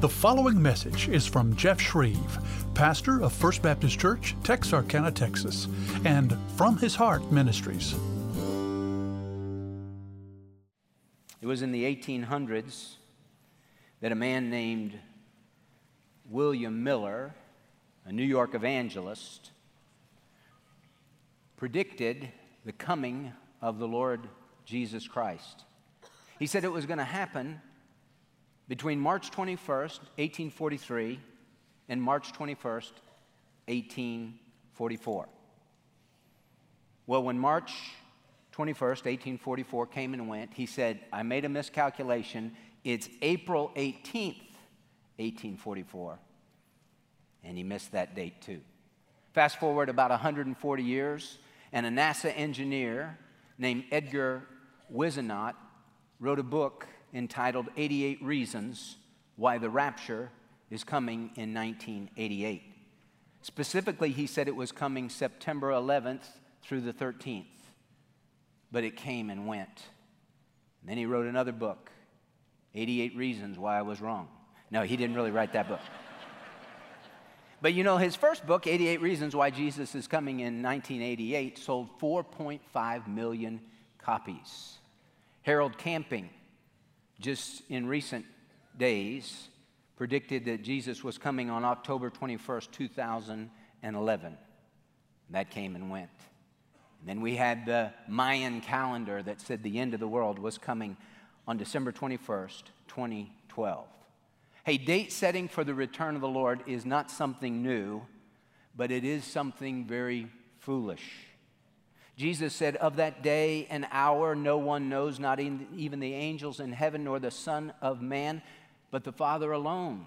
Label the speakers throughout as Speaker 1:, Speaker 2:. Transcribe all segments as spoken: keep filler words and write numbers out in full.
Speaker 1: The following message is from Jeff Shreve, pastor of First Baptist Church, Texarkana, Texas, and From His Heart Ministries.
Speaker 2: It was in the eighteen hundreds that a man named William Miller, a New York evangelist, predicted the coming of the Lord Jesus Christ. He said it was going to happen between March twenty-first, eighteen forty-three, and March twenty-first, eighteen forty-four. Well, when March twenty-first, eighteen forty-four came and went, he said, I made a miscalculation. It's April eighteenth, eighteen forty-four. And he missed that date too. Fast forward about one hundred forty years, and a NASA engineer named Edgar Whisenant wrote a book entitled eighty-eight Reasons Why the Rapture is Coming in nineteen eighty-eight. Specifically, he said it was coming September eleventh through the thirteenth. But it came and went. And then he wrote another book, eighty-eight Reasons Why I Was Wrong. No, he didn't really write that book. But you know, his first book, eighty-eight Reasons Why Jesus is Coming in nineteen eighty-eight, sold four point five million copies. Harold Camping, just in recent days, predicted that Jesus was coming on October twenty-first, two thousand eleven. That came and went. And then we had the Mayan calendar that said the end of the world was coming on December twenty-first, twenty twelve. Hey, date setting for the return of the Lord is not something new, but it is something very foolish. Jesus said, of that day and hour no one knows, not even the angels in heaven nor the Son of Man, but the Father alone.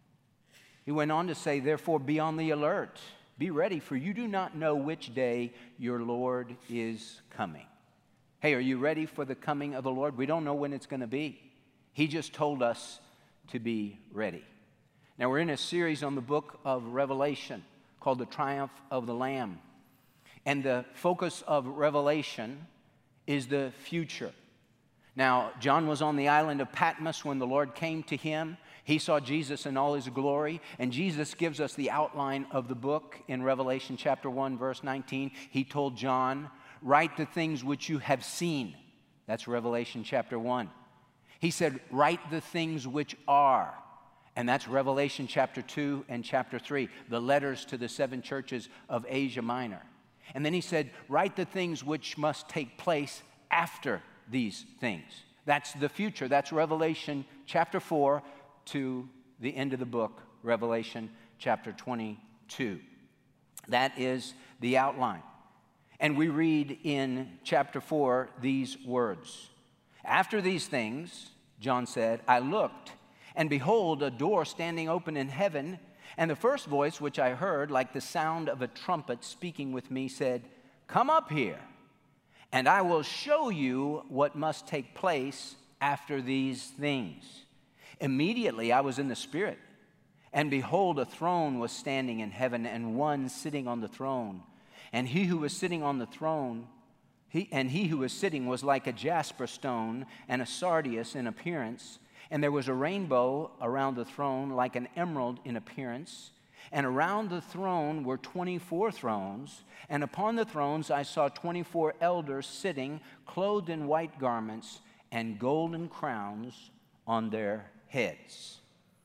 Speaker 2: He went on to say, therefore be on the alert. Be ready, for you do not know which day your Lord is coming. Hey, are you ready for the coming of the Lord? We don't know when it's going to be. He just told us to be ready. Now, we're in a series on the book of Revelation called The Triumph of the Lamb. And the focus of Revelation is the future. Now, John was on the island of Patmos when the Lord came to him. He saw Jesus in all his glory, and Jesus gives us the outline of the book in Revelation chapter one, verse nineteen. He told John, write the things which you have seen. That's Revelation chapter one. He said, write the things which are. And that's Revelation chapter two and chapter three, the letters to the seven churches of Asia Minor. And then he said, write the things which must take place after these things. That's the future. That's Revelation chapter four to the end of the book, Revelation chapter twenty-two. That is the outline. And we read in chapter four these words. After these things, John said, I looked, and behold, a door standing open in heaven. And the first voice which I heard, like the sound of a trumpet speaking with me, said, come up here, and I will show you what must take place after these things. Immediately I was in the Spirit, and behold, a throne was standing in heaven, and one sitting on the throne. And he who was sitting on the throne, he, and he who was sitting was like a jasper stone and a sardius in appearance. And there was a rainbow around the throne like an emerald in appearance. And around the throne were twenty-four thrones. And upon the thrones I saw twenty-four elders sitting, clothed in white garments, and golden crowns on their heads.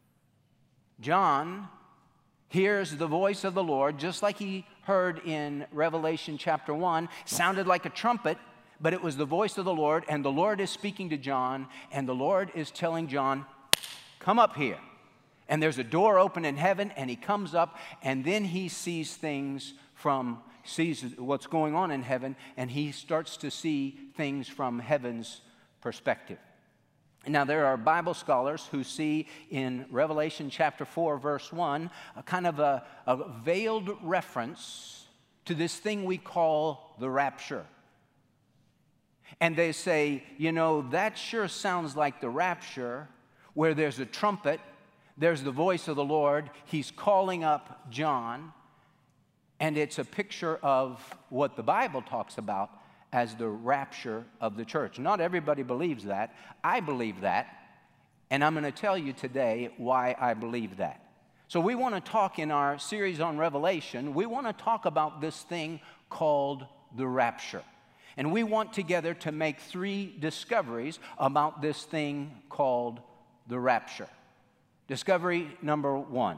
Speaker 2: John hears the voice of the Lord, just like he heard in Revelation chapter one. Sounded like a trumpet, but it was the voice of the Lord, and the Lord is speaking to John, and the Lord is telling John, come up here. And there's a door open in heaven, and he comes up, and then he sees things from, sees what's going on in heaven, and he starts to see things from heaven's perspective. Now, there are Bible scholars who see in Revelation chapter four, verse one, a kind of a, a veiled reference to this thing we call the rapture. And they say, you know, that sure sounds like the rapture, where there's a trumpet, there's the voice of the Lord, he's calling up John, and it's a picture of what the Bible talks about as the rapture of the church. Not everybody believes that. I believe that. And I'm going to tell you today why I believe that. So we want to talk in our series on Revelation, we want to talk about this thing called the rapture. And we want together to make three discoveries about this thing called the rapture. Discovery number one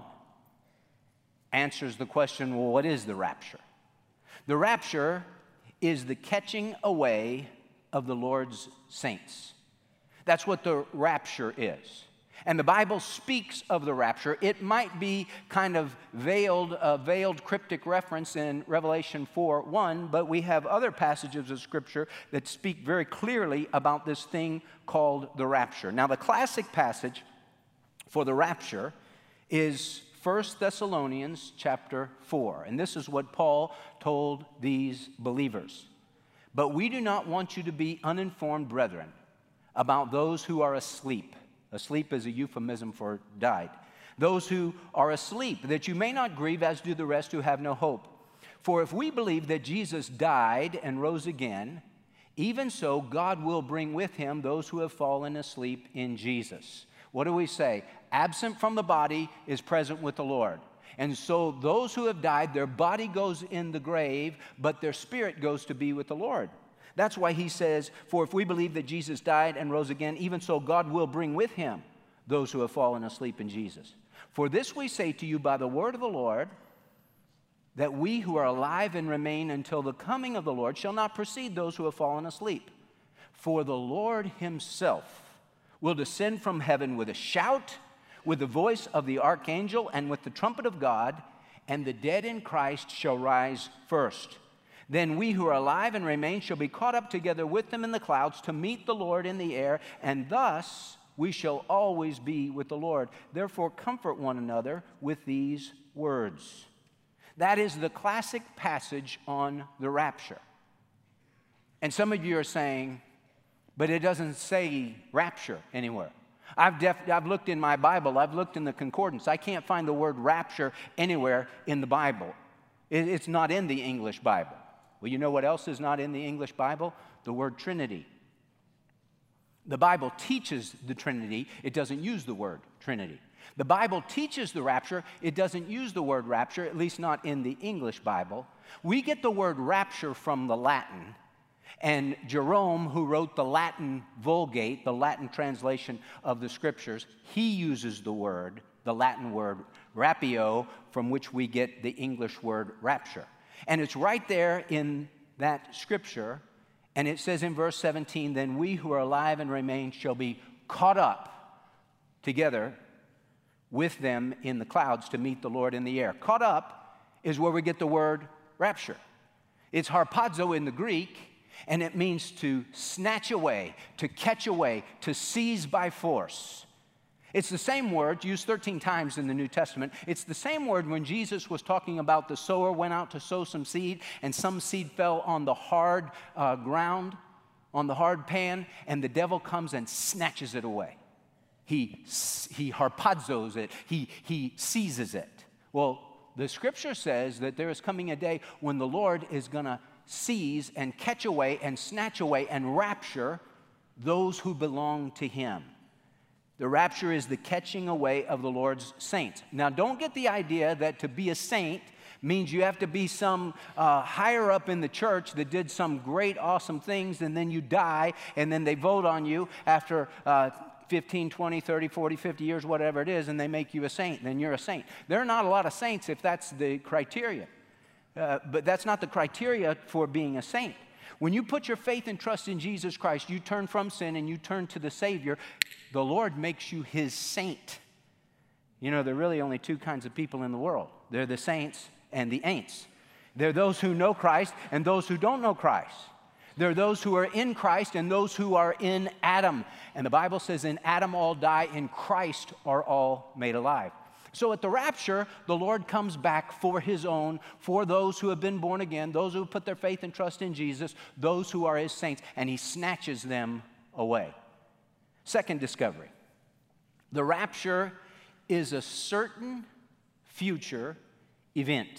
Speaker 2: answers the question, well, what is the rapture? The rapture is the catching away of the Lord's saints. That's what the rapture is. And the Bible speaks of the rapture. It might be kind of veiled, a veiled cryptic reference in Revelation four one, but we have other passages of Scripture that speak very clearly about this thing called the rapture. Now, the classic passage for the rapture is First Thessalonians chapter four. And this is what Paul told these believers. But we do not want you to be uninformed, brethren, about those who are asleep. Asleep is a euphemism for died. Those who are asleep, that you may not grieve as do the rest who have no hope. For if we believe that Jesus died and rose again, even so God will bring with him those who have fallen asleep in Jesus. What do we say? Absent from the body is present with the Lord. And so those who have died, their body goes in the grave, but their spirit goes to be with the Lord. That's why he says, for if we believe that Jesus died and rose again, even so God will bring with him those who have fallen asleep in Jesus. For this we say to you by the word of the Lord, that we who are alive and remain until the coming of the Lord shall not precede those who have fallen asleep. For the Lord himself will descend from heaven with a shout, with the voice of the archangel, and with the trumpet of God, and the dead in Christ shall rise first. Then we who are alive and remain shall be caught up together with them in the clouds to meet the Lord in the air, and thus we shall always be with the Lord. Therefore comfort one another with these words. That is the classic passage on the rapture. And some of you are saying, but it doesn't say rapture anywhere. I've, def- I've looked in my Bible, I've looked in the concordance. I can't find the word rapture anywhere in the Bible. It, it's not in the English Bible. Well, you know what else is not in the English Bible? The word Trinity. The Bible teaches the Trinity. It doesn't use the word Trinity. The Bible teaches the rapture. It doesn't use the word rapture, at least not in the English Bible. We get the word rapture from the Latin. And Jerome, who wrote the Latin Vulgate, the Latin translation of the Scriptures, he uses the word, the Latin word rapio, from which we get the English word rapture. And it's right there in that Scripture, and it says in verse seventeen, then we who are alive and remain shall be caught up together with them in the clouds to meet the Lord in the air. Caught up is where we get the word rapture. It's harpazo in the Greek, and it means to snatch away, to catch away, to seize by force. It's the same word used thirteen times in the New Testament. It's the same word when Jesus was talking about the sower went out to sow some seed, and some seed fell on the hard uh, ground, on the hard pan, and the devil comes and snatches it away. He, he harpazos it. He, he seizes it. Well, the Scripture says that there is coming a day when the Lord is going to seize and catch away and snatch away and rapture those who belong to him. The rapture is the catching away of the Lord's saints. Now, don't get the idea that to be a saint means you have to be some uh, higher up in the church that did some great, awesome things, and then you die, and then they vote on you after uh, fifteen, twenty, thirty, forty, fifty years, whatever it is, and they make you a saint. Then you're a saint. There are not a lot of saints if that's the criteria. Uh, but that's not the criteria for being a saint. When you put your faith and trust in Jesus Christ, you turn from sin and you turn to the Savior, the Lord makes you his saint. You know, there are really only two kinds of people in the world. They're the saints and the ain'ts. They're those who know Christ and those who don't know Christ. They're those who are in Christ and those who are in Adam. And the Bible says, in Adam all die, in Christ are all made alive. So at the rapture, the Lord comes back for his own, for those who have been born again, those who have put their faith and trust in Jesus, those who are his saints, and he snatches them away. Second discovery, the rapture is a certain future event.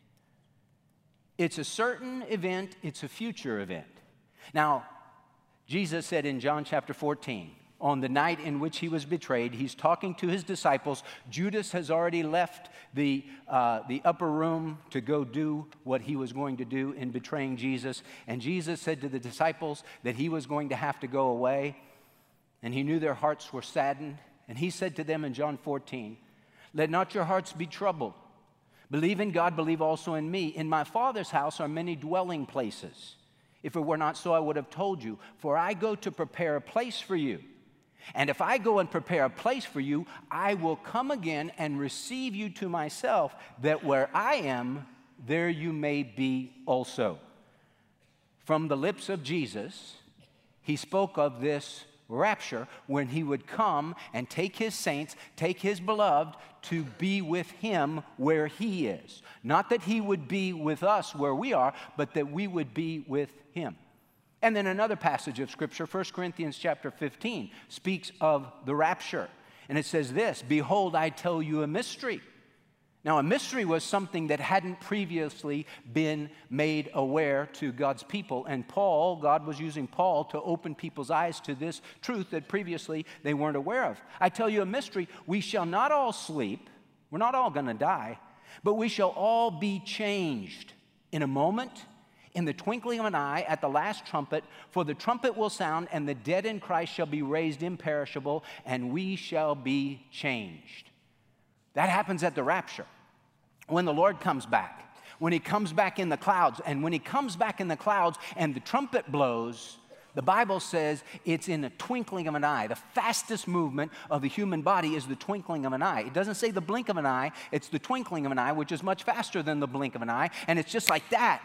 Speaker 2: It's a certain event, it's a future event. Now, Jesus said in John chapter fourteen, on the night in which he was betrayed. He's talking to his disciples. Judas has already left the, uh, the upper room to go do what he was going to do in betraying Jesus. And Jesus said to the disciples that he was going to have to go away. And he knew their hearts were saddened. And he said to them in John fourteen, "Let not your hearts be troubled. Believe in God, believe also in me. In my Father's house are many dwelling places. If it were not so, I would have told you. For I go to prepare a place for you. And if I go and prepare a place for you, I will come again and receive you to myself, that where I am, there you may be also." From the lips of Jesus, he spoke of this rapture when he would come and take his saints, take his beloved to be with him where he is. Not that he would be with us where we are, but that we would be with him. And then another passage of Scripture, First Corinthians chapter fifteen, speaks of the rapture. And it says this, "Behold, I tell you a mystery." Now, a mystery was something that hadn't previously been made aware to God's people. And Paul, God was using Paul to open people's eyes to this truth that previously they weren't aware of. "I tell you a mystery, we shall not all sleep," we're not all going to die, "but we shall all be changed in a moment, in the twinkling of an eye, at the last trumpet. For the trumpet will sound, and the dead in Christ shall be raised imperishable, and we shall be changed." That happens at the rapture, when the Lord comes back, when he comes back in the clouds. And when he comes back in the clouds and the trumpet blows, the Bible says it's in a twinkling of an eye. The fastest movement of the human body is the twinkling of an eye. It doesn't say the blink of an eye, it's the twinkling of an eye, which is much faster than the blink of an eye. And it's just like that.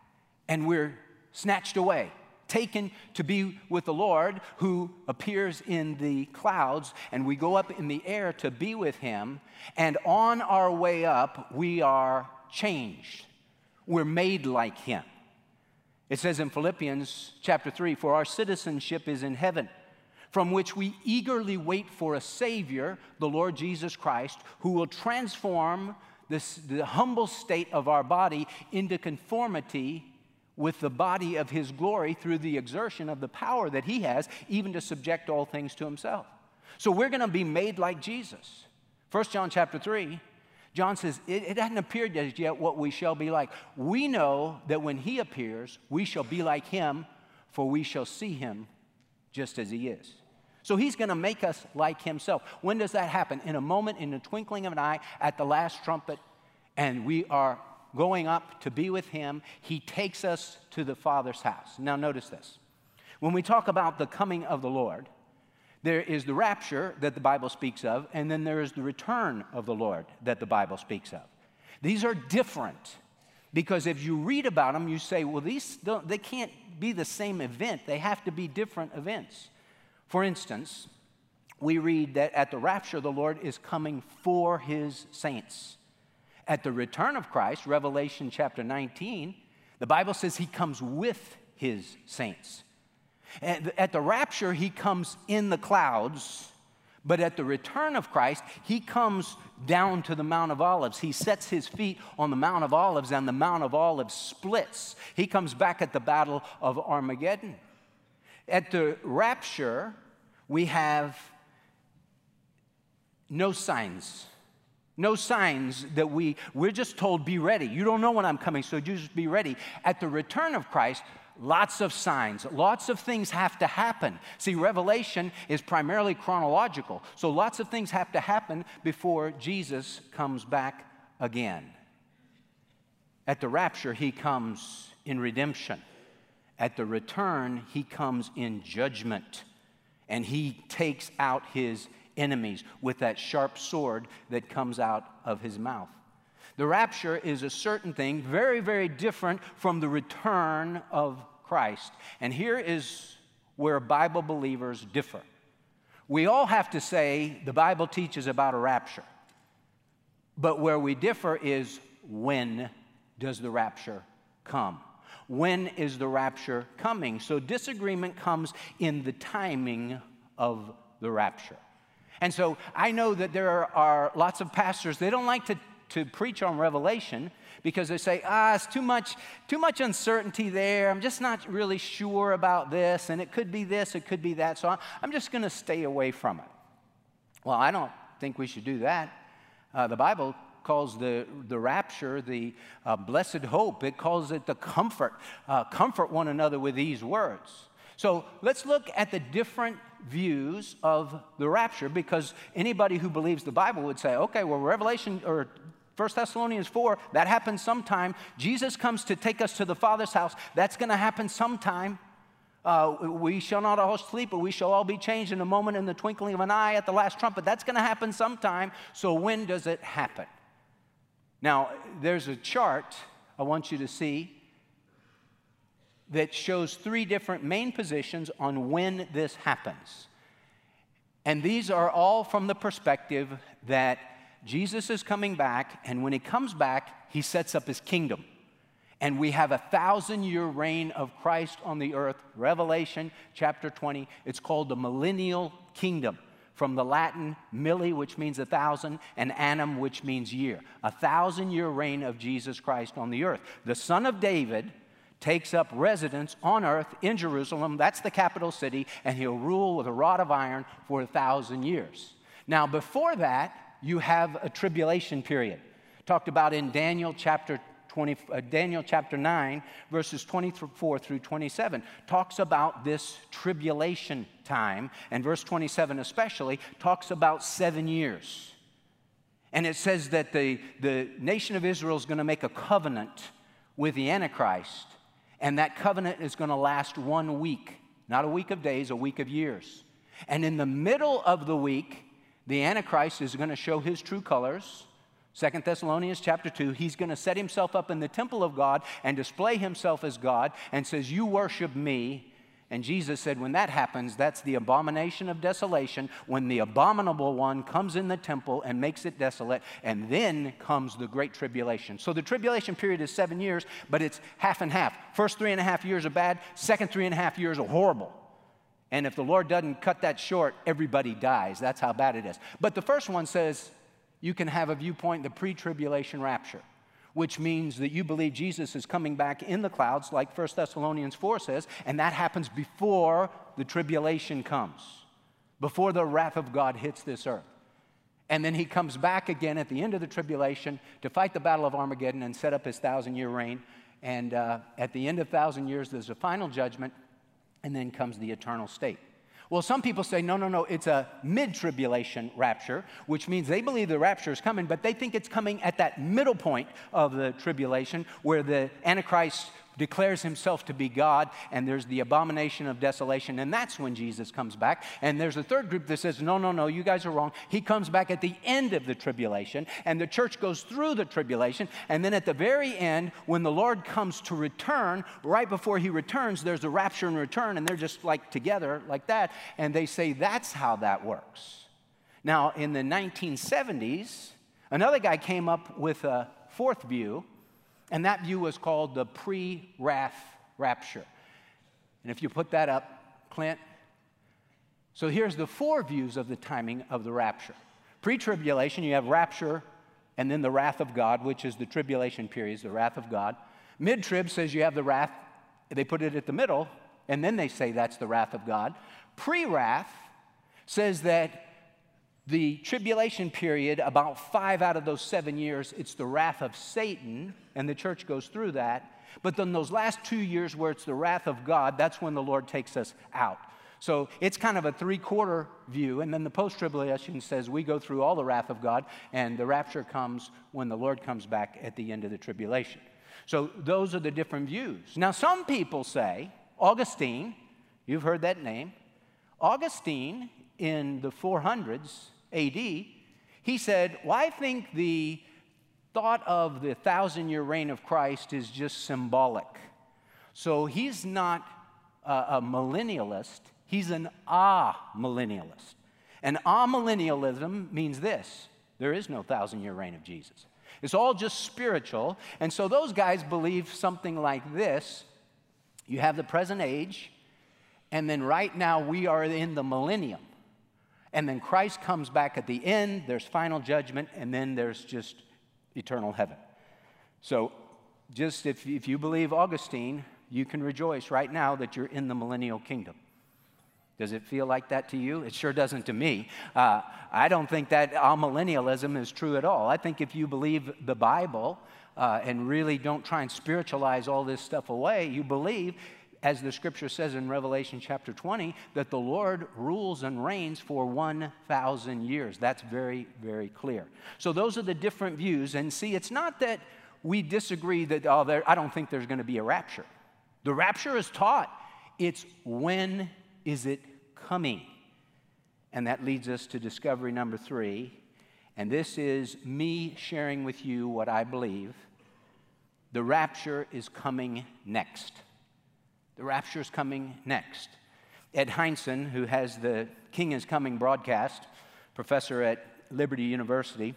Speaker 2: And we're snatched away, taken to be with the Lord, who appears in the clouds, and we go up in the air to be with him. And on our way up, we are changed. We're made like him. It says in Philippians chapter three, "For our citizenship is in heaven, from which we eagerly wait for a Savior, the Lord Jesus Christ, who will transform this, the humble state of our body into conformity with the body of his glory through the exertion of the power that he has, even to subject all things to himself." So we're going to be made like Jesus. First John chapter three, John says, it, it hasn't appeared as yet what we shall be like. We know that when he appears, we shall be like him, for we shall see him just as he is. So he's going to make us like himself. When does that happen? In a moment, in the twinkling of an eye, at the last trumpet, and we are going up to be with him. He takes us to the Father's house. Now notice this. When we talk about the coming of the Lord, there is the rapture that the Bible speaks of, and then there is the return of the Lord that the Bible speaks of. These are different, because if you read about them, you say, well, these don't, they can't be the same event. They have to be different events. For instance, we read that at the rapture, the Lord is coming for his saints. At the return of Christ, Revelation chapter nineteen, the Bible says he comes with his saints. And at the rapture, he comes in the clouds, but at the return of Christ, he comes down to the Mount of Olives. He sets his feet on the Mount of Olives, and the Mount of Olives splits. He comes back at the Battle of Armageddon. At the rapture, we have no signs. No signs that we, we're just told, be ready. You don't know when I'm coming, so you just be ready. At the return of Christ, lots of signs, lots of things have to happen. See, Revelation is primarily chronological, so lots of things have to happen before Jesus comes back again. At the rapture, he comes in redemption. At the return, he comes in judgment, and he takes out his enemies with that sharp sword that comes out of his mouth. The rapture is a certain thing, very, very different from the return of Christ. And here is where Bible believers differ. We all have to say the Bible teaches about a rapture. But where we differ is, when does the rapture come? When is the rapture coming? So disagreement comes in the timing of the rapture. And so I know that there are lots of pastors, they don't like to to preach on Revelation because they say, ah, it's too much, too much uncertainty there. I'm just not really sure about this, and it could be this, it could be that, so I'm just going to stay away from it. Well, I don't think we should do that. Uh, the Bible calls the, the rapture the uh, blessed hope. It calls it the comfort. Uh, comfort one another with these words. So let's look at the different views of the rapture, because anybody who believes the Bible would say, okay, well, Revelation or First Thessalonians four, that happens sometime. Jesus comes to take us to the Father's house. That's going to happen sometime. Uh, we shall not all sleep, but we shall all be changed in a moment, in the twinkling of an eye, at the last trumpet. That's going to happen sometime. So when does it happen? Now, there's a chart I want you to see that shows three different main positions on when this happens. And these are all from the perspective that Jesus is coming back, and when he comes back, he sets up his kingdom. And we have a thousand-year reign of Christ on the earth. Revelation chapter twenty, it's called the millennial kingdom. From the Latin milli, which means a thousand, and annum, which means year. A thousand-year reign of Jesus Christ on the earth. The Son of David takes up residence on earth in Jerusalem. That's the capital city, and he'll rule with a rod of iron for a thousand years. Now, before that, you have a tribulation period. Talked about in Daniel chapter twenty, uh, Daniel chapter nine, verses twenty-four through twenty-seven. Talks about this tribulation time, and verse twenty-seven especially talks about seven years. And it says that the, the nation of Israel is going to make a covenant with the Antichrist. And that covenant is going to last one week, not a week of days, a week of years. And in the middle of the week, the Antichrist is going to show his true colors. Second Thessalonians chapter two, he's going to set himself up in the temple of God and display himself as God and says, you worship me. And Jesus said, when that happens, that's the abomination of desolation, when the abominable one comes in the temple and makes it desolate, and then comes the great tribulation. So the tribulation period is seven years, but it's half and half. First three and a half years are bad, second three and a half years are horrible. And if the Lord doesn't cut that short, everybody dies. That's how bad it is. But the first one says you can have a viewpoint, the pre-tribulation rapture, which means that you believe Jesus is coming back in the clouds, like First Thessalonians four says, and that happens before the tribulation comes, before the wrath of God hits this earth. And then he comes back again at the end of the tribulation to fight the battle of Armageddon and set up his thousand-year reign. And uh, at the end of thousand years, there's a final judgment, and then comes the eternal state. Well, some people say, no, no, no, it's a mid-tribulation rapture, which means they believe the rapture is coming, but they think it's coming at that middle point of the tribulation where the Antichrist declares himself to be God, and there's the abomination of desolation, and that's when Jesus comes back. And there's a third group that says, no, no, no, you guys are wrong. He comes back at the end of the tribulation, and the church goes through the tribulation, and then at the very end, when the Lord comes to return, right before he returns, there's a rapture and return, and they're just like together like that, and they say that's how that works. Now, in the nineteen seventies, another guy came up with a fourth view, and that view was called the pre-wrath rapture. And if you put that up, Clint. So here's the four views of the timing of the rapture. Pre-tribulation, you have rapture and then the wrath of God, which is the tribulation period, the wrath of God. Mid-trib says you have the wrath. They put it at the middle, and then they say that's the wrath of God. Pre-wrath says that the tribulation period, about five out of those seven years, it's the wrath of Satan, and the church goes through that. But then those last two years where it's the wrath of God, that's when the Lord takes us out. So it's kind of a three-quarter view, and then the post-tribulation says we go through all the wrath of God, and the rapture comes when the Lord comes back at the end of the tribulation. So those are the different views. Now, some people say, Augustine, you've heard that name, Augustine in the four hundreds A D, he said, well, I think the thought of the thousand-year reign of Christ is just symbolic. So he's not a, a millennialist, he's an amillennialist. And amillennialism means this: there is no thousand-year reign of Jesus. It's all just spiritual. And so those guys believe something like this. You have the present age, and then right now we are in the millennium. And then Christ comes back at the end, there's final judgment, and then there's just eternal heaven. So just if, if you believe Augustine, you can rejoice right now that you're in the millennial kingdom. Does it feel like that to you? It sure doesn't to me. Uh, I don't think that amillennialism is true at all. I think if you believe the Bible uh, and really don't try and spiritualize all this stuff away, you believe, as the scripture says in Revelation chapter twenty, that the Lord rules and reigns for one thousand years. That's very, very clear. So those are the different views. And see, it's not that we disagree that, oh, there, I don't think there's going to be a rapture. The rapture is taught. It's when is it coming? And that leads us to discovery number three. And this is me sharing with you what I believe. The rapture is coming next. The rapture is coming next. Ed Hindson, who has the King is Coming broadcast, professor at Liberty University,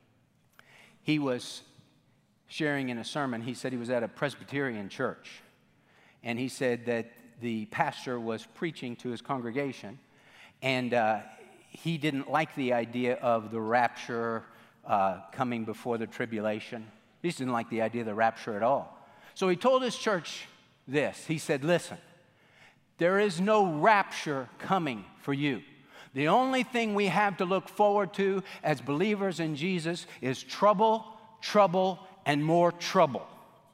Speaker 2: he was sharing in a sermon. He said he was at a Presbyterian church. And he said that the pastor was preaching to his congregation, and uh, he didn't like the idea of the rapture uh, coming before the tribulation. He just didn't like the idea of the rapture at all. So he told his church this. He said, listen, there is no rapture coming for you. The only thing we have to look forward to as believers in Jesus is trouble, trouble, and more trouble.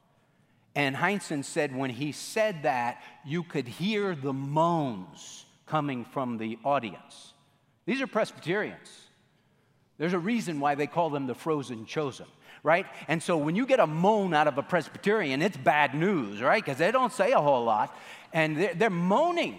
Speaker 2: And Hindson said when he said that, you could hear the moans coming from the audience. These are Presbyterians. There's a reason why they call them the frozen chosen, right? And so when you get a moan out of a Presbyterian, it's bad news, right? Because they don't say a whole lot, and they're, they're moaning.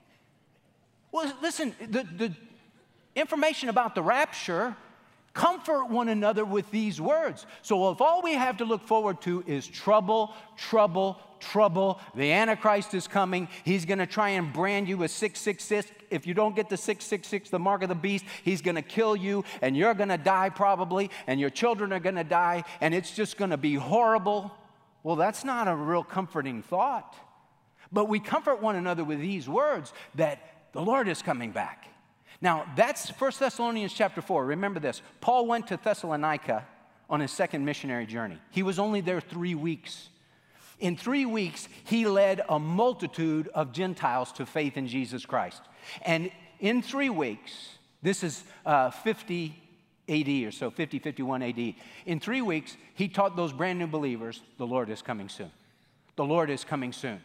Speaker 2: Well, listen, the, the information about the rapture, comfort one another with these words. So if all we have to look forward to is trouble, trouble, trouble, the Antichrist is coming. He's going to try and brand you with six six six. If you don't get the six six six, the mark of the beast, he's going to kill you, and you're going to die probably, and your children are going to die, and it's just going to be horrible. Well, that's not a real comforting thought. But we comfort one another with these words that the Lord is coming back. Now, that's First Thessalonians chapter four. Remember this. Paul went to Thessalonica on his second missionary journey. He was only there three weeks. In three weeks, he led a multitude of Gentiles to faith in Jesus Christ. And in three weeks, this is uh, fifty A D or so, fifty, fifty-one A D. In three weeks, he taught those brand new believers, the Lord is coming soon. The Lord is coming soon.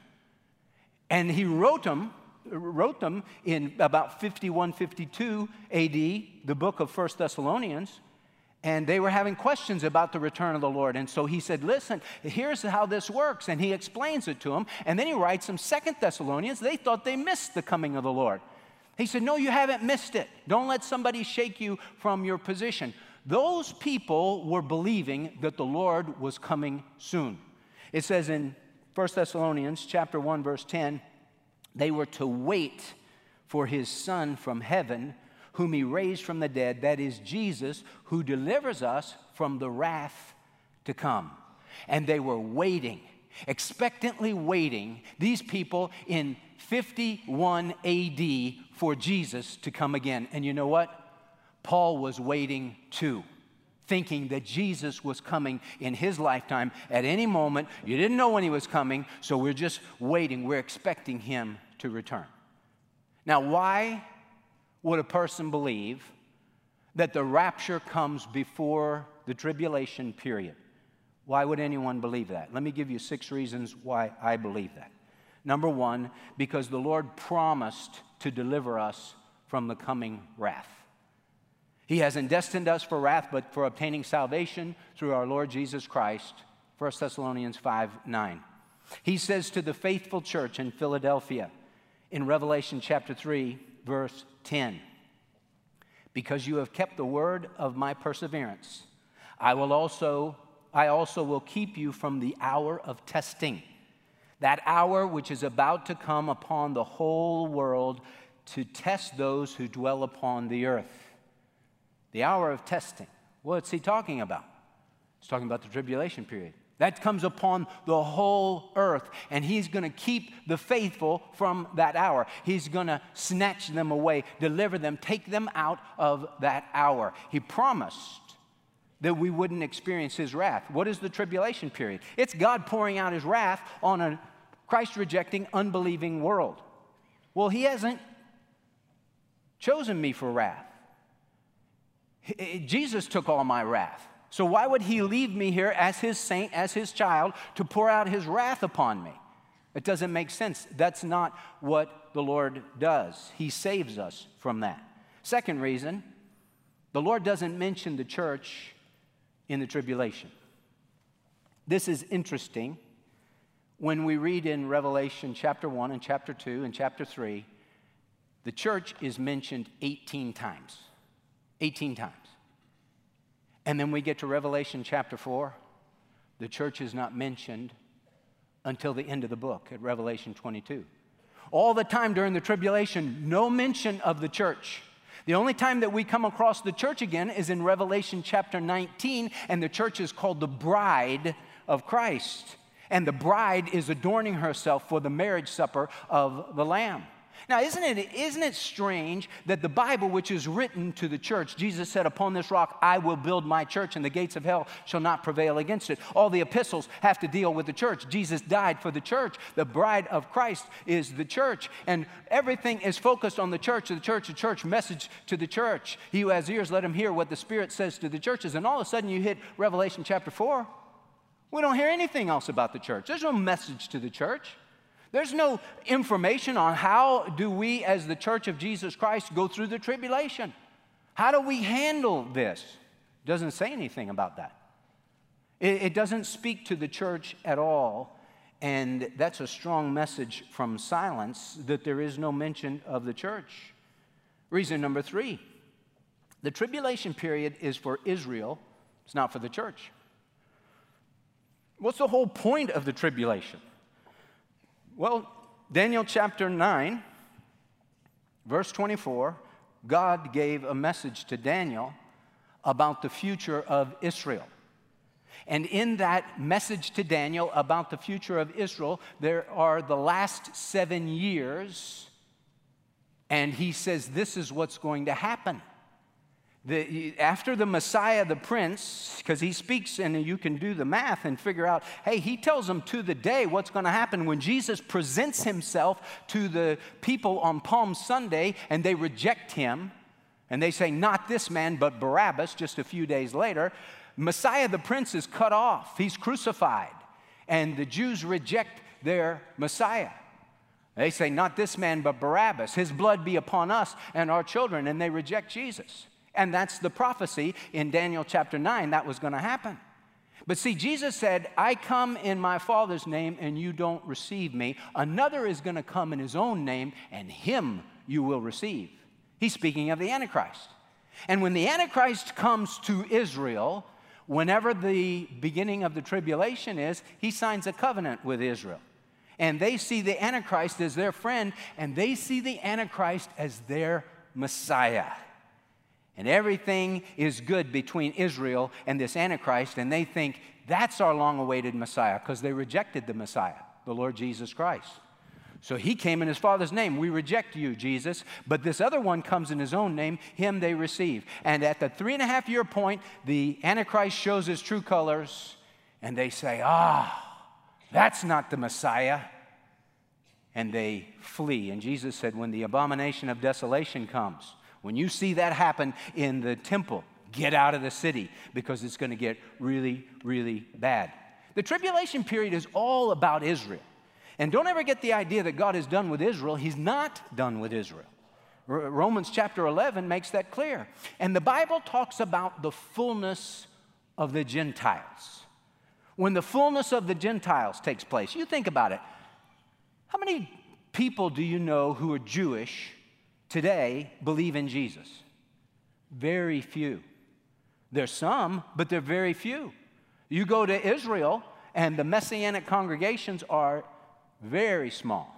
Speaker 2: And he wrote them wrote them in about fifty-one, fifty-two A D, the book of First Thessalonians, and they were having questions about the return of the Lord. And so he said, listen, here's how this works, and he explains it to them, and then he writes them Second Thessalonians. They thought they missed the coming of the Lord. He said, no, you haven't missed it. Don't let somebody shake you from your position. Those people were believing that the Lord was coming soon. It says in First Thessalonians chapter one, verse ten, they were to wait for his Son from heaven, whom he raised from the dead, that is Jesus, who delivers us from the wrath to come. And they were waiting, expectantly waiting, these people in fifty-one A D for Jesus to come again. And you know what? Paul was waiting too, thinking that Jesus was coming in his lifetime at any moment. You didn't know when he was coming, so we're just waiting. We're expecting him to return. Now, why would a person believe that the rapture comes before the tribulation period? Why would anyone believe that? Let me give you six reasons why I believe that. Number one, because the Lord promised to deliver us from the coming wrath. He hasn't destined us for wrath, but for obtaining salvation through our Lord Jesus Christ. First Thessalonians five nine. He says to the faithful church in Philadelphia in Revelation chapter three, verse ten, because you have kept the word of my perseverance, I will also, I also will keep you from the hour of testing, that hour which is about to come upon the whole world to test those who dwell upon the earth. The hour of testing. What's he talking about? He's talking about the tribulation period. That comes upon the whole earth, and he's going to keep the faithful from that hour. He's going to snatch them away, deliver them, take them out of that hour. He promised that we wouldn't experience his wrath. What is the tribulation period? It's God pouring out his wrath on a Christ-rejecting, unbelieving world. Well, he hasn't chosen me for wrath. Jesus took all my wrath. So why would he leave me here as his saint, as his child, to pour out his wrath upon me? It doesn't make sense. That's not what the Lord does. He saves us from that. Second reason, the Lord doesn't mention the church in the tribulation. This is interesting. When we read in Revelation chapter one and chapter two and chapter three, the church is mentioned eighteen times. eighteen times. And then we get to Revelation chapter four, the church is not mentioned until the end of the book at Revelation twenty-two. All the time during the tribulation, no mention of the church. The only time that we come across the church again is in Revelation chapter nineteen, and the church is called the bride of Christ. And the bride is adorning herself for the marriage supper of the Lamb. Now, isn't it, isn't it strange that the Bible, which is written to the church, Jesus said, upon this rock I will build my church, and the gates of hell shall not prevail against it. All the epistles have to deal with the church. Jesus died for the church. The bride of Christ is the church. And everything is focused on the church, the church, the church, message to the church. He who has ears, let him hear what the Spirit says to the churches. And all of a sudden you hit Revelation chapter four. We don't hear anything else about the church. There's no message to the church. There's no information on how do we as the church of Jesus Christ go through the tribulation. How do we handle this? It doesn't say anything about that. It, it doesn't speak to the church at all, and that's a strong message from silence that there is no mention of the church. Reason number three, the tribulation period is for Israel. It's not for the church. What's the whole point of the tribulation? Well, Daniel chapter nine, verse twenty-four, God gave a message to Daniel about the future of Israel. And in that message to Daniel about the future of Israel, there are the last seven years, and he says this is what's going to happen. The, after the Messiah, the Prince, because he speaks and you can do the math and figure out, hey, he tells them to the day what's going to happen when Jesus presents himself to the people on Palm Sunday and they reject him and they say, not this man, but Barabbas, just a few days later. Messiah, the Prince, is cut off. He's crucified. And the Jews reject their Messiah. They say, not this man, but Barabbas. His blood be upon us and our children. And they reject Jesus. And that's the prophecy in Daniel chapter nine that was going to happen. But see, Jesus said, I come in my Father's name and you don't receive me. Another is going to come in his own name and him you will receive. He's speaking of the Antichrist. And when the Antichrist comes to Israel, whenever the beginning of the tribulation is, he signs a covenant with Israel. And they see the Antichrist as their friend, and they see the Antichrist as their Messiah. And everything is good between Israel and this Antichrist, and they think that's our long-awaited Messiah because they rejected the Messiah, the Lord Jesus Christ. So he came in his Father's name. We reject you, Jesus. But this other one comes in his own name. Him they receive. And at the three and a half year point, the Antichrist shows his true colors, and they say, ah, that's not the Messiah. And they flee. And Jesus said, when the abomination of desolation comes, when you see that happen in the temple, get out of the city because it's going to get really, really bad. The tribulation period is all about Israel. And don't ever get the idea that God is done with Israel. He's not done with Israel. R- Romans chapter eleven makes that clear. And the Bible talks about the fullness of the Gentiles. When the fullness of the Gentiles takes place, you think about it. How many people do you know who are Jewish today believe in Jesus? Very few. There's some, but they're very few. You go to Israel, and the Messianic congregations are very small.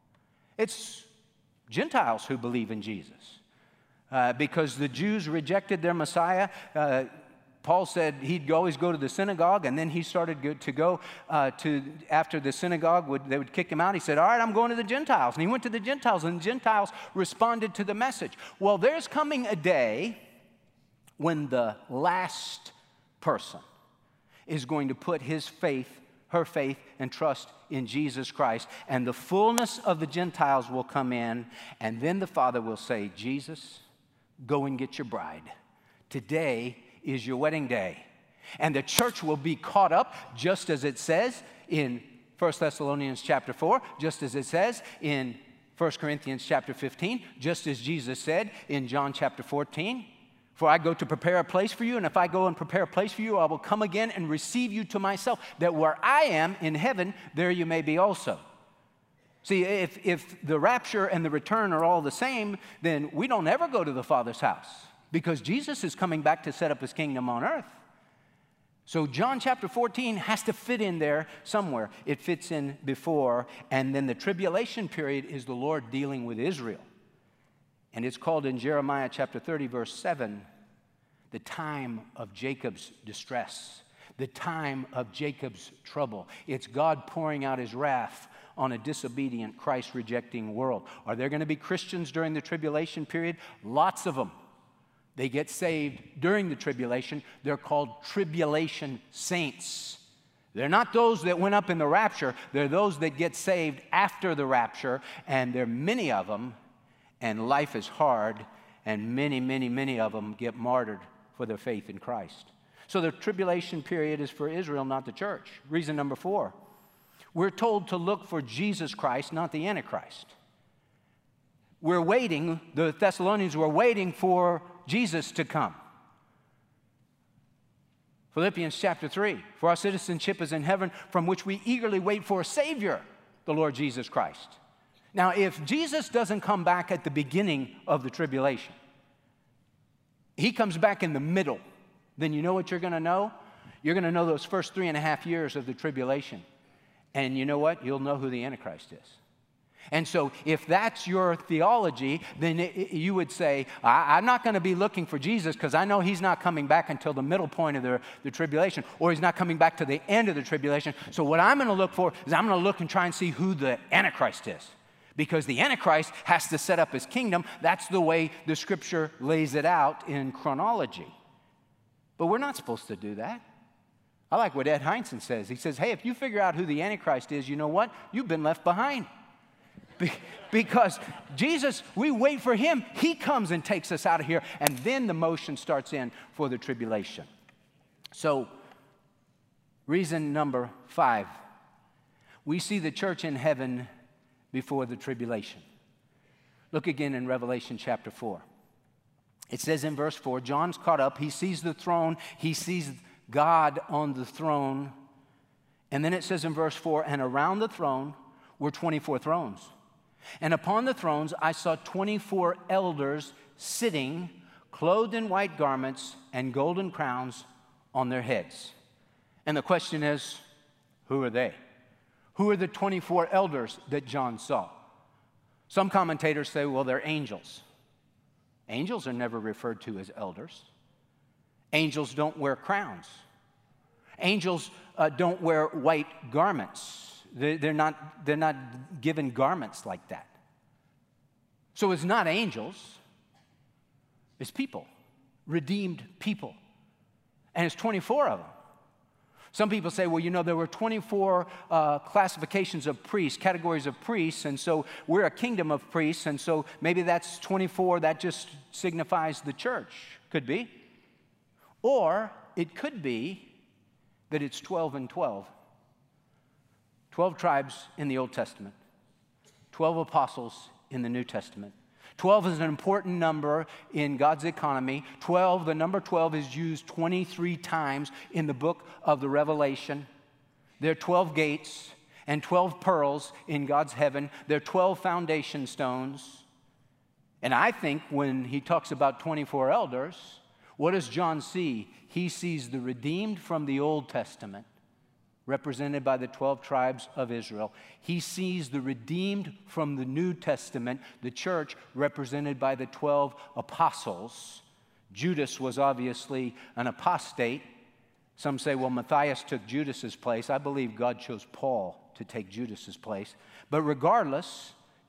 Speaker 2: It's Gentiles who believe in Jesus. Uh, because the Jews rejected their Messiah. Uh, Paul said he'd always go to the synagogue, and then he started go, to go uh, to, after the synagogue, would, they would kick him out. He said, all right, I'm going to the Gentiles. And he went to the Gentiles, and the Gentiles responded to the message. Well, there's coming a day when the last person is going to put his faith, her faith, and trust in Jesus Christ, and the fullness of the Gentiles will come in, and then the Father will say, Jesus, go and get your bride. Today is your wedding day. And the church will be caught up, just as it says in First Thessalonians chapter four, just as it says in First Corinthians chapter fifteen, just as Jesus said in John chapter fourteen, for I go to prepare a place for you, and if I go and prepare a place for you, I will come again and receive you to myself, that where I am in heaven, there you may be also. See, if, if the rapture and the return are all the same, then we don't ever go to the Father's house, because Jesus is coming back to set up his kingdom on earth. So John chapter fourteen has to fit in there somewhere. It fits in before, and then the tribulation period is the Lord dealing with Israel. And it's called in Jeremiah chapter thirty, verse seven, the time of Jacob's distress, the time of Jacob's trouble. It's God pouring out his wrath on a disobedient, Christ-rejecting world. Are there going to be Christians during the tribulation period? Lots of them. They get saved during the tribulation. They're called tribulation saints. They're not those that went up in the rapture. They're those that get saved after the rapture, and there are many of them. And life is hard, and many, many, many of them get martyred for their faith in Christ. So the tribulation period is for Israel, not the church. Reason number four, we're told to look for Jesus Christ, not the Antichrist. We're waiting, the Thessalonians were waiting for Jesus to come. Philippians chapter three, for our citizenship is in heaven, from which we eagerly wait for a Savior, the Lord Jesus Christ. Now, if Jesus doesn't come back at the beginning of the tribulation, he comes back in the middle, then you know what you're going to know? You're going to know those first three and a half years of the tribulation. And you know what? You'll know who the Antichrist is. And so if that's your theology, then it, it, you would say, I, I'm not going to be looking for Jesus because I know he's not coming back until the middle point of the, the tribulation, or he's not coming back to the end of the tribulation. So what I'm going to look for is I'm going to look and try and see who the Antichrist is. Because the Antichrist has to set up his kingdom. That's the way the Scripture lays it out in chronology. But we're not supposed to do that. I like what Ed Hindson says. He says, hey, if you figure out who the Antichrist is, you know what? You've been left behind. Be- because Jesus, we wait for him. He comes and takes us out of here. And then the motion starts in for the tribulation. So, reason number five. We see the church in heaven before the tribulation. Look again in Revelation chapter four. It says in verse four, John's caught up. He sees the throne. He sees God on the throne. And then it says in verse four, and around the throne were twenty-four thrones. And upon the thrones I saw twenty-four elders sitting, clothed in white garments and golden crowns on their heads. And the question is, who are they? Who are the twenty-four elders that John saw? Some commentators say, well, they're angels. Angels are never referred to as elders. Angels don't wear crowns. Angels uh, don't wear white garments. They're, they're not, they're not given garments like that. So it's not angels. It's people, redeemed people. And it's twenty-four of them. Some people say, well, you know, there were twenty-four uh, classifications of priests, categories of priests, and so we're a kingdom of priests, and so maybe that's twenty-four, that just signifies the church. Could be. Or it could be that it's twelve and twelve. twelve tribes in the Old Testament, twelve apostles in the New Testament. twelve is an important number in God's economy. twelve, the number twelve is used twenty-three times in the book of the Revelation. There are twelve gates and twelve pearls in God's heaven. There are twelve foundation stones. And I think when he talks about twenty-four elders, what does John see? He sees the redeemed from the Old Testament, represented by the twelve tribes of Israel. He sees the redeemed from the New Testament, the church, represented by the twelve apostles. Judas was obviously an apostate. Some say, well, Matthias took Judas's place. I believe God chose Paul to take Judas's place. But regardless,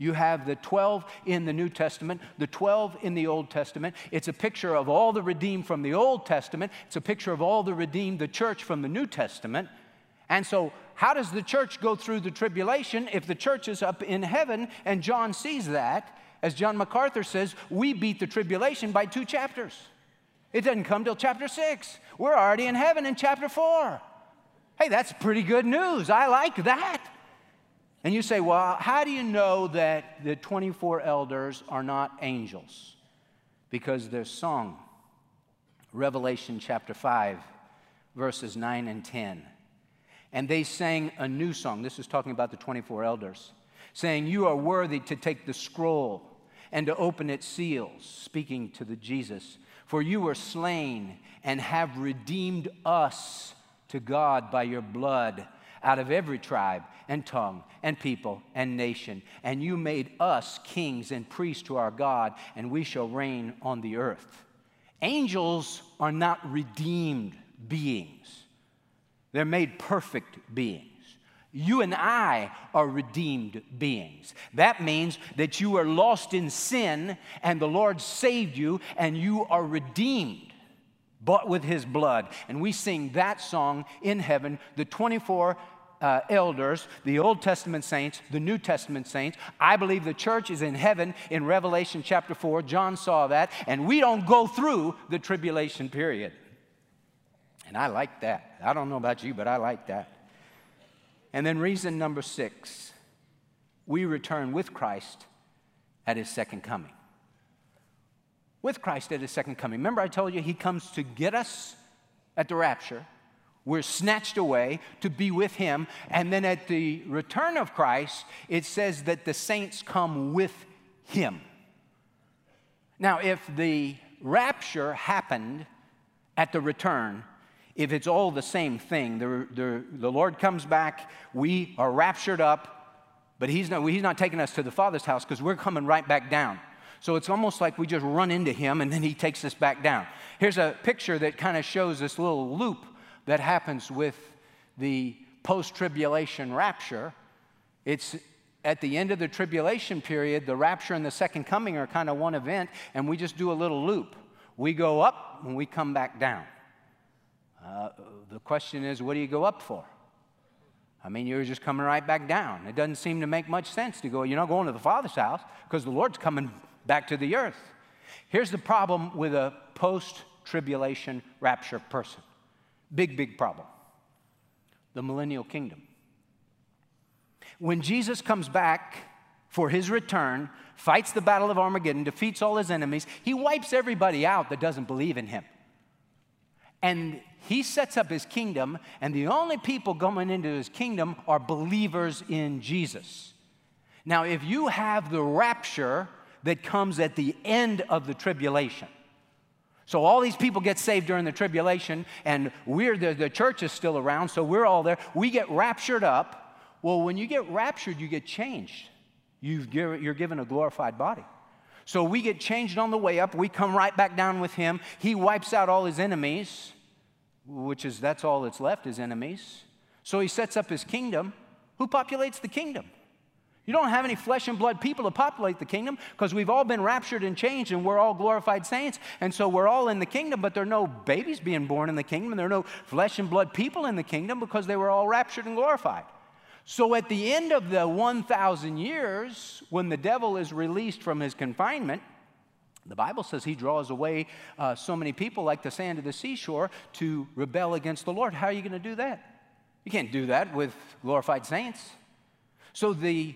Speaker 2: You have the twelve in the New Testament, the twelve in the Old Testament. It's a picture of all the redeemed from the Old Testament. It's a picture of all the redeemed, the church, from the New Testament. And so how does the church go through the tribulation if the church is up in heaven and John sees that? As John MacArthur says, we beat the tribulation by two chapters. It doesn't come till chapter six. We're already in heaven in chapter four. Hey, that's pretty good news. I like that. And you say, well, how do you know that the twenty-four elders are not angels? Because they're sung. Revelation chapter five, verses nine and ten. And they sang a new song. This is talking about the twenty-four elders, saying, you are worthy to take the scroll and to open its seals, speaking to the Jesus. For you were slain and have redeemed us to God by your blood out of every tribe and tongue and people and nation. And you made us kings and priests to our God, and we shall reign on the earth. Angels are not redeemed beings. They're made perfect beings. You and I are redeemed beings. That means that you are lost in sin and the Lord saved you and you are redeemed, bought with His blood. And we sing that song in heaven, the twenty-four uh, elders, the Old Testament saints, the New Testament saints. I believe the church is in heaven in Revelation chapter four. John saw that. And we don't go through the tribulation period. And I like that. I don't know about you, but I like that. And then reason number six, we return with Christ at His second coming. With Christ at His second coming. Remember I told you He comes to get us at the rapture. We're snatched away to be with Him. And then at the return of Christ, it says that the saints come with Him. Now, if the rapture happened at the return, if it's all the same thing, the, the, the Lord comes back, we are raptured up, but he's not, he's not taking us to the Father's house because we're coming right back down. So it's almost like we just run into Him and then He takes us back down. Here's a picture that kind of shows this little loop that happens with the post-tribulation rapture. It's at the end of the tribulation period, the rapture and the second coming are kind of one event, and we just do a little loop. We go up and we come back down. Uh, the question is, what do you go up for? I mean, you're just coming right back down. It doesn't seem to make much sense to go, you're not going to the Father's house because the Lord's coming back to the earth. Here's the problem with a post-tribulation rapture person. Big, big problem. The millennial kingdom. When Jesus comes back for His return, fights the battle of Armageddon, defeats all His enemies, He wipes everybody out that doesn't believe in Him. And He sets up His kingdom, and the only people going into His kingdom are believers in Jesus. Now, if you have the rapture that comes at the end of the tribulation, so all these people get saved during the tribulation, and we're the, the church is still around, so we're all there. We get raptured up. Well, when you get raptured, you get changed. You've, you're given a glorified body. So we get changed on the way up. We come right back down with Him. He wipes out all His enemies, which is, that's all that's left, His enemies. So He sets up His kingdom. Who populates the kingdom? You don't have any flesh and blood people to populate the kingdom because we've all been raptured and changed and we're all glorified saints. And so we're all in the kingdom, but there are no babies being born in the kingdom. And there are no flesh and blood people in the kingdom because they were all raptured and glorified. So at the end of the one thousand years, when the devil is released from his confinement, the Bible says he draws away uh, so many people like the sand of the seashore to rebel against the Lord. How are you going to do that? You can't do that with glorified saints. So the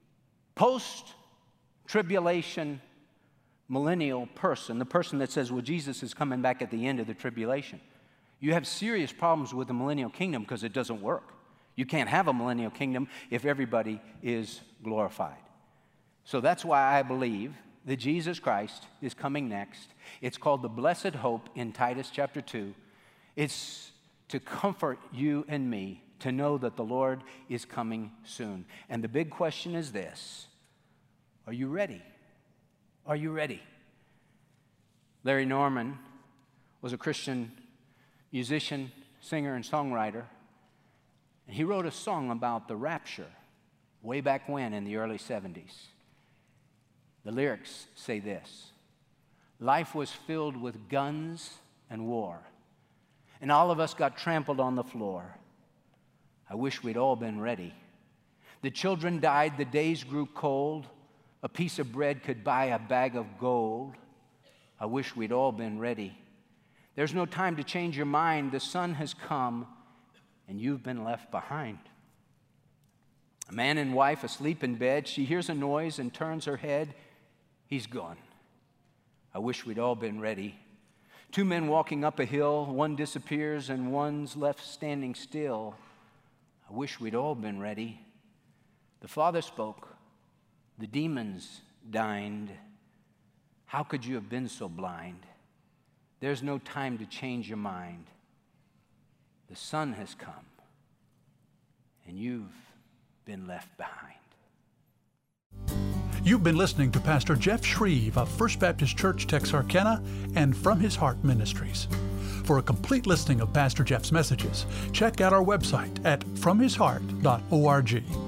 Speaker 2: post-tribulation millennial person, the person that says, well, Jesus is coming back at the end of the tribulation, you have serious problems with the millennial kingdom because it doesn't work. You can't have a millennial kingdom if everybody is glorified. So that's why I believe that Jesus Christ is coming next. It's called the blessed hope in Titus chapter two. It's to comfort you and me to know that the Lord is coming soon. And the big question is this: are you ready? Are you ready? Larry Norman was a Christian musician, singer, and songwriter. And he wrote a song about the rapture way back when in the early seventies. The lyrics say this: life was filled with guns and war, and all of us got trampled on the floor. I wish we'd all been ready. The children died, the days grew cold. A piece of bread could buy a bag of gold. I wish we'd all been ready. There's no time to change your mind. The sun has come, and you've been left behind. A man and wife asleep in bed. She hears a noise and turns her head. He's gone. I wish we'd all been ready. Two men walking up a hill. One disappears and one's left standing still. I wish we'd all been ready. The Father spoke. The demons dined. How could you have been so blind? There's no time to change your mind. The sun has come, and you've been left behind.
Speaker 1: You've been listening to Pastor Jeff Shreve of First Baptist Church, Texarkana, and From His Heart Ministries. For a complete listing of Pastor Jeff's messages, check out our website at from his heart dot org.